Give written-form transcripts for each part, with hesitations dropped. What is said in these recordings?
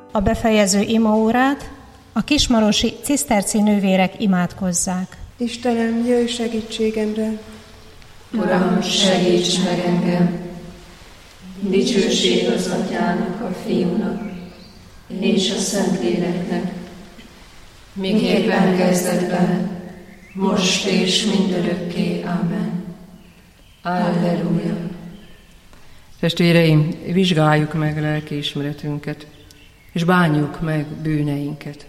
a befejező imaórát a kismarosi ciszterci nővérek imádkozzák. Istenem, jöjj segítségemre! Uram, segíts meg engem! Dicsőség az Atyának, a Fiúnak és a Szentléleknek, miképpen kezdetben, most és mindörökké. Amen. Alleluja. Testvéreim, vizsgáljuk meg lelkiismeretünket, és bánjuk meg bűneinket.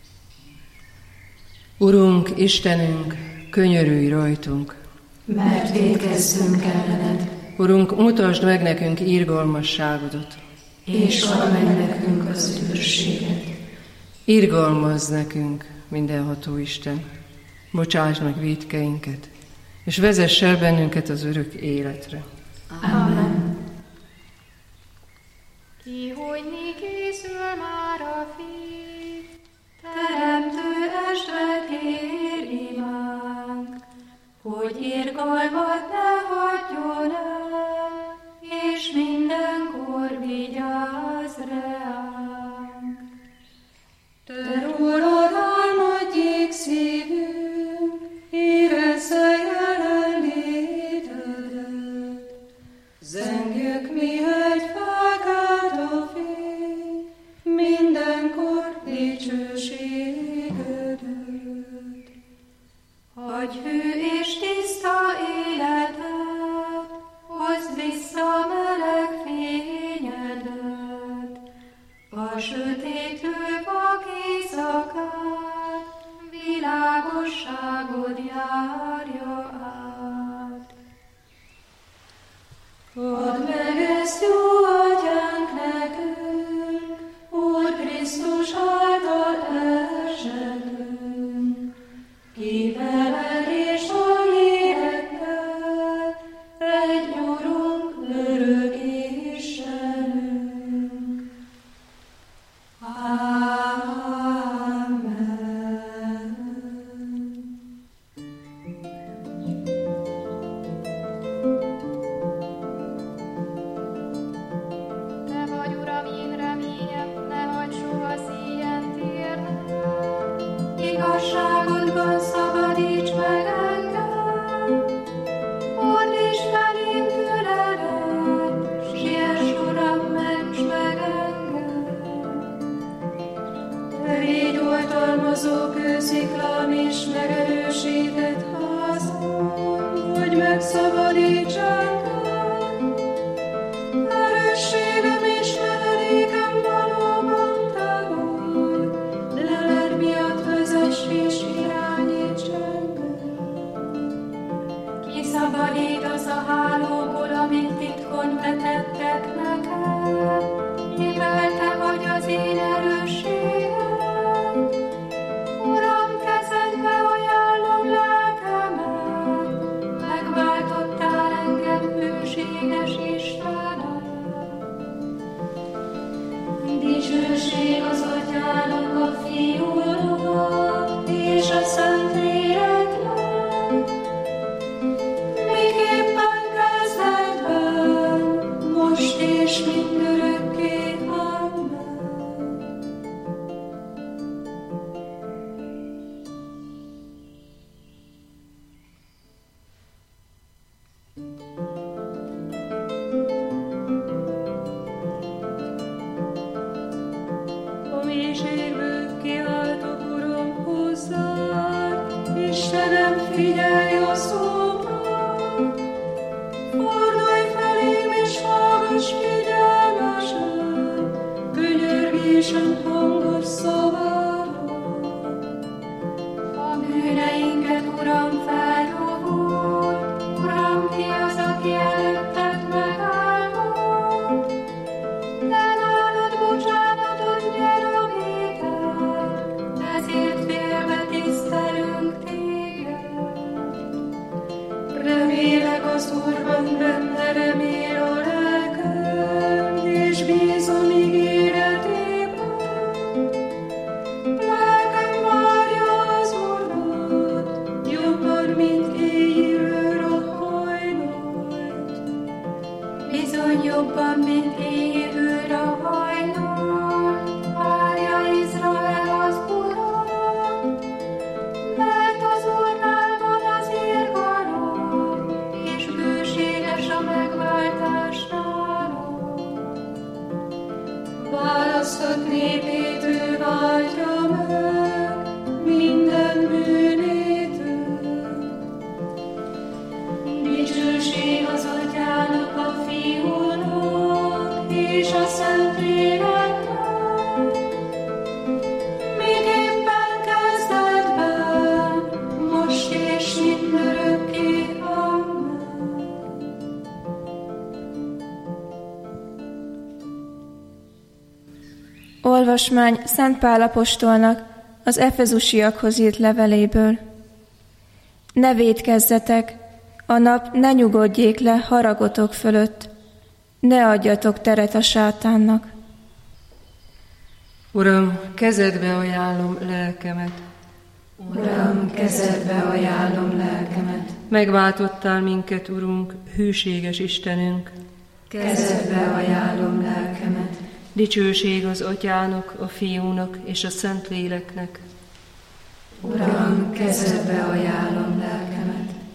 Urunk, Istenünk, könyörülj rajtunk, mert vétkezzünk ellened. Urunk, mutasd meg nekünk irgalmasságodat, és add meg nekünk az üdvösséget. Irgalmazz nekünk, mindenható Isten, bocsásd meg vétkeinket, és vezess el bennünket az örök életre. Amen. Kihújni készül már a Fiú, Teremtő estre kér imánk, hogy irgalmat ne hagyjon el, és mindenkor vigyázz reánk. Te rólad álmodjék szívünk, érezze jelenlétedet. Zengjük mihegy felkelt a fény, mindenkor dicsőségedet. Adj hű és tiszta életet, hozd vissza meleg fényedet, a sötétlő vak éjszakát, világosságod járja át. Add meg ezt, jó Atyánk, nekünk, Úr Krisztus által esetünk, ki veled és a lélekkel, egy Urunk, örök Istenünk. Amen. Te vagy, Uram, én reményem, ne hagyd soha szíjen térnem. Igazságodban szabadíts meg engem, fordíts felém füledet, siess, Uram, ments meg engem. Te légy oltalmazó kősziklám és megerősített házam, hogy megszabadíts engem. Erősségem és menedékem valóban te vagy, leled miatt vezess és irányíts engem. Kiszabadít az a hálóból, amit titkon vetettek nekem, mivel te vagy az én erősségem. Uram, kezedbe ajánlom lelkemet, megváltottál engem, hőséges Istenem. Dicsőség az Atyának, a Fiúnak és a Szentléleknek, miképpen kezdetben, most és mindörökké. Amen. A mélységből kiáltok, Uram, hozzád, Istenem, figyelj a szómra. Fordulj felém és hallgass figyelmesen, könyörgésem hangos szavára. A bűneinket, Uram, feldobod, Uram, ki az, aki előtted megállod? De nálad bocsánatot nyer a vétel, ezért félve tisztelünk téged. Remélek az Úrban, benne remél a lelkem, és bízom ígéretében. választott népét ő váltja meg minden bűnétől. Dicsőség az Atyának, a Fiúnak és a Szentléleknek, miképpen kezdetben, most és mindörökké. Amen. Olvasmány Szent Pál apostolnak az efezusiakhoz írt leveléből. Ne vétkezzetek, a nap ne nyugodjék le haragotok fölött, ne adjatok teret a sátánnak. Uram, kezedbe ajánlom lelkemet. Uram, kezedbe ajánlom lelkemet. Megváltottál minket, Urunk, hűséges Istenünk. Kezedbe ajánlom lelkemet. Dicsőség az Atyának, a Fiúnak és a Szentléleknek. Uram, kezedbe ajánlom lelkemet.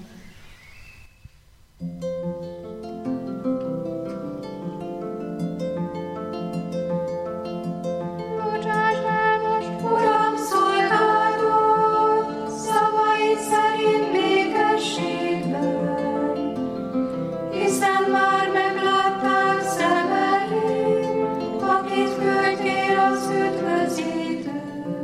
Bocsáss el most, Uram, szolgálod szavaid szerint békességben, hiszen már megláttál szemeim, akit küldtél az üdvözítőt.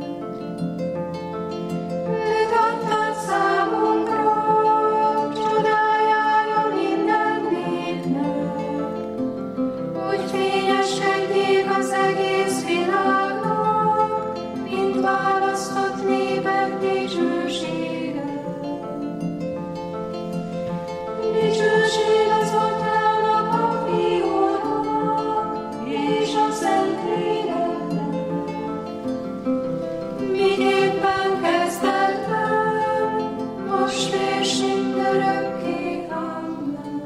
Őt adtad számunkra, csodájára minden népnek, hogy fényeskedjék az egész világnak, mint választott népek dicsősége. Dicsőség az Atyának, a Fiúnak és a Szentléleknek, miképpen kezdetben, most és mindörökké. Amen.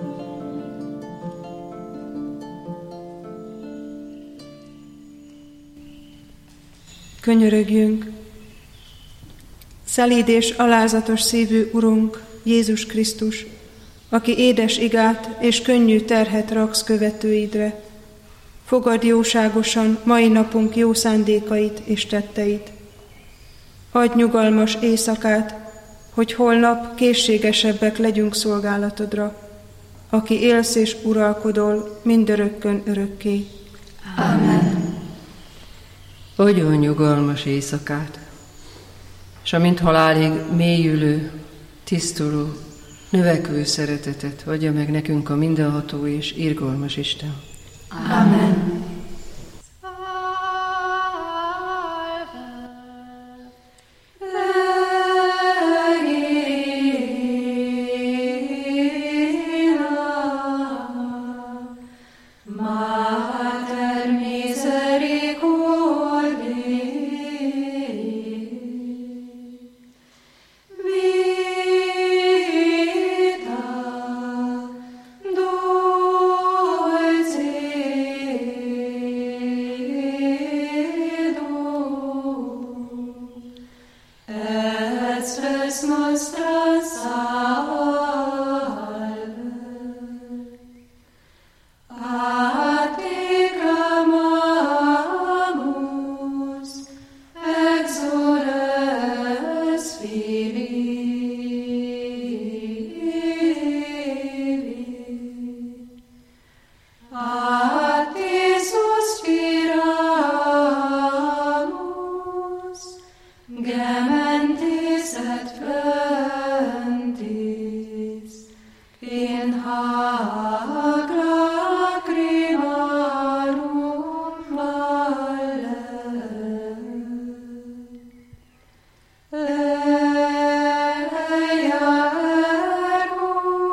Könyörögjünk! Szelíd és alázatos szívű Urunk, Jézus Krisztus, aki édes igát és könnyű terhet raksz követőidre, fogadd jóságosan mai napunk jó szándékait és tetteit. Adj nyugalmas éjszakát, hogy holnap készségesebbek legyünk szolgálatodra, aki élsz és uralkodol mindörökkön örökké. Amen. Adjon nyugalmas éjszakát, s amint halálig mélyülő, tisztuló, növekvő szeretetet adja meg nekünk a mindenható és irgalmas Isten. Amen. Mater misericordiae, vita dulcedo, et spes nostra salve. A te clamamus, exoles Filii. A te suspiramus, gementes et flentis, in hac lacrimarum valle. Eia ergo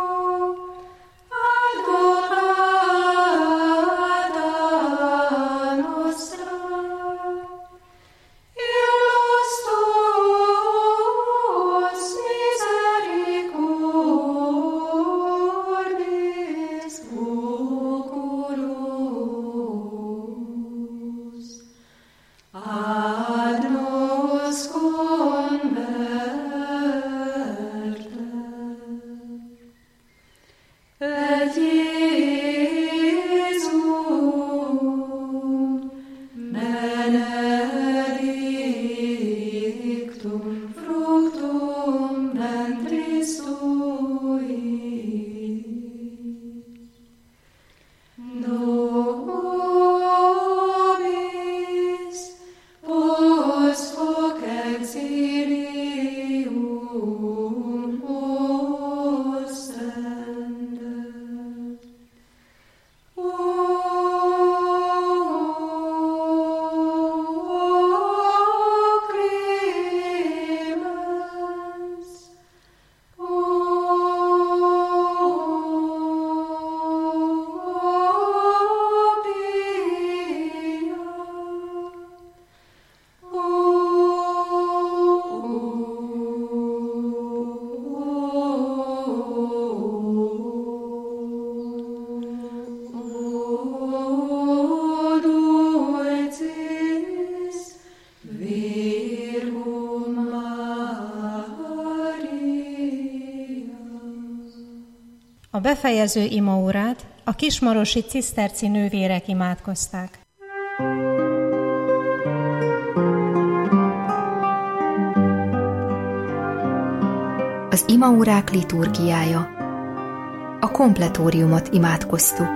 adorata nostra, illos tuos misericordis oculus, ad nos converte. Et Iesum befejező imaórát a kismarosi ciszterci nővérek imádkozták. Az imaórák liturgiája. A kompletóriumot imádkoztuk.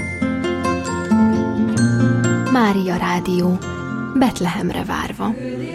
Mária Rádió, Betlehemre várva.